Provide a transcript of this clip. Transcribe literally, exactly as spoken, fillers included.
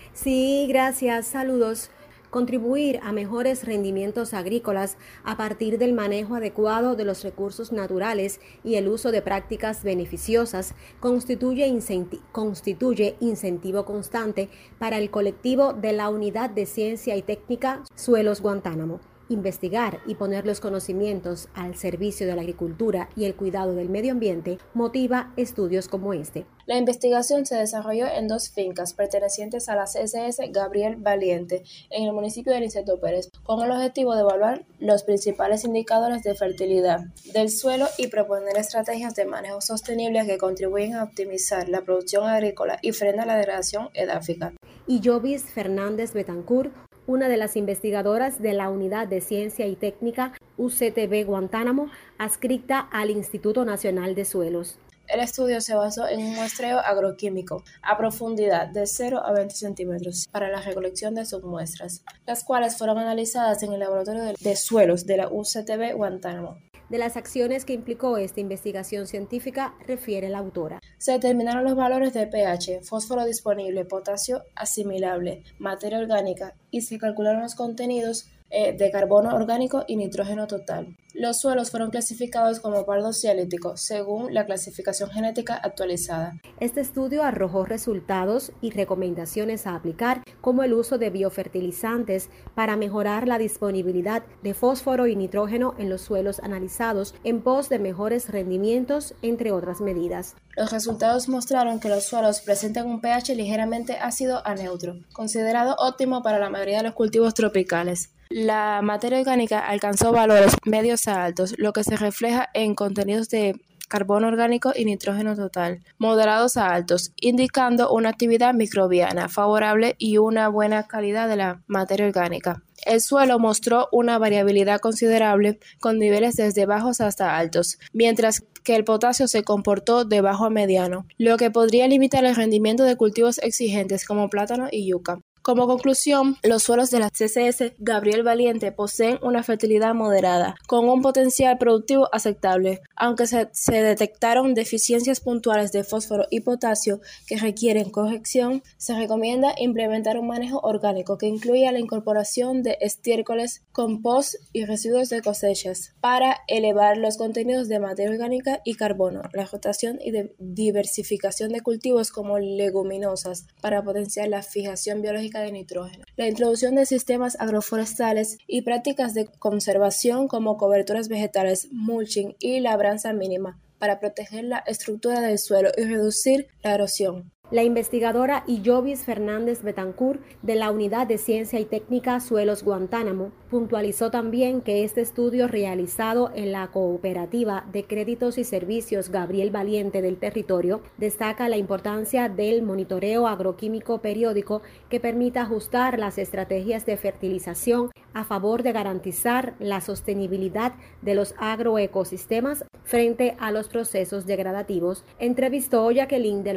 Sí, gracias. Saludos. Contribuir a mejores rendimientos agrícolas a partir del manejo adecuado de los recursos naturales y el uso de prácticas beneficiosas constituye, incenti- constituye incentivo constante para el colectivo de la Unidad de Ciencia y Técnica Suelos Guantánamo. Investigar y poner los conocimientos al servicio de la agricultura y el cuidado del medio ambiente motiva estudios como este. La investigación se desarrolló en dos fincas pertenecientes a la C S S Gabriel Valiente, en el municipio de Niceto Pérez, con el objetivo de evaluar los principales indicadores de fertilidad del suelo y proponer estrategias de manejo sostenible que contribuyen a optimizar la producción agrícola y frenar la degradación edáfica. Y Jovis Fernández Betancur, una de las investigadoras de la Unidad de Ciencia y Técnica U C T B Guantánamo, adscrita al Instituto Nacional de Suelos. El estudio se basó en un muestreo agroquímico a profundidad de cero a veinte centímetros para la recolección de submuestras, las cuales fueron analizadas en el laboratorio de suelos de la U C T B Guantánamo. De las acciones que implicó esta investigación científica, refiere la autora. Se determinaron los valores de pH, fósforo disponible, potasio asimilable, materia orgánica y se calcularon los contenidos eh, de carbono orgánico y nitrógeno total. Los suelos fueron clasificados como pardo-cialítico según la clasificación genética actualizada. Este estudio arrojó resultados y recomendaciones a aplicar, como el uso de biofertilizantes para mejorar la disponibilidad de fósforo y nitrógeno en los suelos analizados en pos de mejores rendimientos, entre otras medidas. Los resultados mostraron que los suelos presentan un pH ligeramente ácido a neutro, considerado óptimo para la mayoría de los cultivos tropicales. La materia orgánica alcanzó valores medios a altos, lo que se refleja en contenidos de carbono orgánico y nitrógeno total, moderados a altos, indicando una actividad microbiana favorable y una buena calidad de la materia orgánica. El suelo mostró una variabilidad considerable, con niveles desde bajos hasta altos, mientras que el potasio se comportó de bajo a mediano, lo que podría limitar el rendimiento de cultivos exigentes como plátano y yuca. Como conclusión, los suelos de la C S S Gabriel Valiente poseen una fertilidad moderada, con un potencial productivo aceptable, aunque se, se detectaron deficiencias puntuales de fósforo y potasio que requieren corrección. Se recomienda implementar un manejo orgánico que incluya la incorporación de estiércoles, compost y residuos de cosechas para elevar los contenidos de materia orgánica y carbono, la rotación y de diversificación de cultivos como leguminosas para potenciar la fijación biológica de nitrógeno, la introducción de sistemas agroforestales y prácticas de conservación como coberturas vegetales, mulching y labranza mínima para proteger la estructura del suelo y reducir la erosión. La investigadora Jovis Fernández Betancur de la Unidad de Ciencia y Técnica Suelos Guantánamo puntualizó también que este estudio realizado en la Cooperativa de Créditos y Servicios Gabriel Valiente del territorio destaca la importancia del monitoreo agroquímico periódico que permita ajustar las estrategias de fertilización a favor de garantizar la sostenibilidad de los agroecosistemas frente a los procesos degradativos. Entrevistó Jacqueline de la